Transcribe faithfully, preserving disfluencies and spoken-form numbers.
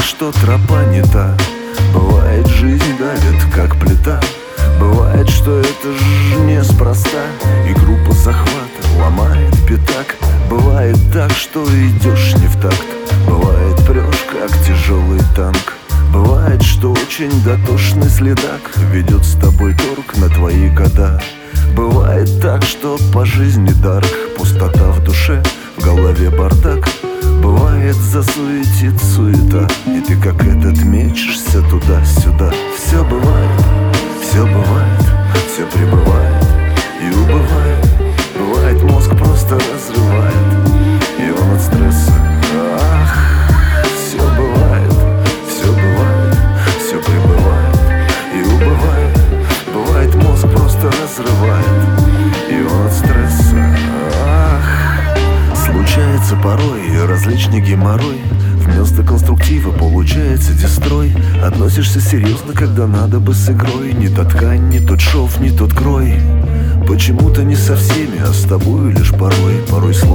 что тропа не та. Бывает, жизнь давит, как плита. Бывает, что это ж неспроста, и группа захвата ломает пятак. Бывает так, что идешь не в такт. Бывает, прешь, как тяжелый танк. Бывает, что очень дотошный следак ведет с тобой торг на твои года. Бывает так, что по жизни дарк, пустота в душе, в голове бардак. Бывает, засуетит суета, и ты как этот мечешься туда-сюда. Все бывает, все бывает, все прибывает и убывает. Бывает, мозг просто разрывает, и он от стресса. Ах, все бывает, все бывает, все прибывает и убывает. Бывает, мозг просто разрывает, и он от стресса. Ах, случается порой различный геморрой. Вместо конструктива получается дестрой. Относишься серьезно, когда надо бы с игрой. Не та ткань, не тот шов, не тот крой. Почему-то не со всеми, а с тобой лишь порой. Порой